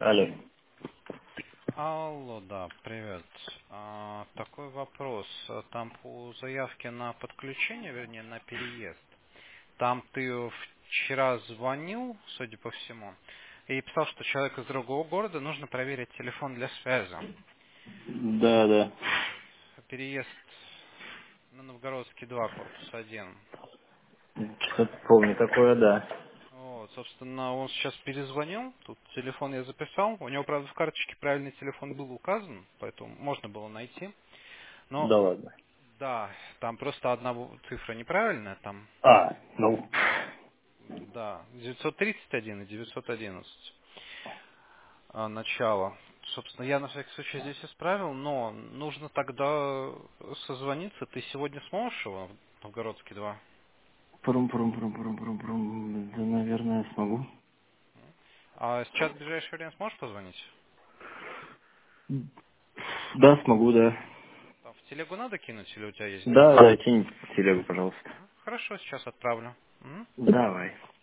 Алло. Алло, да, привет. Такой вопрос. Там по заявке на подключение, вернее, на переезд, там ты вчера звонил, судя по всему, и писал, что человек из другого города, нужно проверить телефон для связи. Да, да. Переезд на Новгородский 2, корпус 1. Что-то помню такое, да. Вот, собственно, он сейчас перезвонил, тут телефон я записал, у него, правда, в карточке правильный телефон был указан, поэтому можно было найти. Но Да ладно. да, там просто одна цифра неправильная, там, А, ну. да, 931 и 911 начало. Собственно, я на всякий случай здесь исправил, но нужно тогда созвониться. Ты сегодня сможешь его в Новгородский 2? Прум. Да, наверное, смогу. А сейчас в ближайшее время сможешь позвонить? Да, смогу, да. Там в телегу надо кинуть или у тебя есть Да, номер? да, кинь в телегу, пожалуйста. Хорошо, сейчас отправлю. Давай.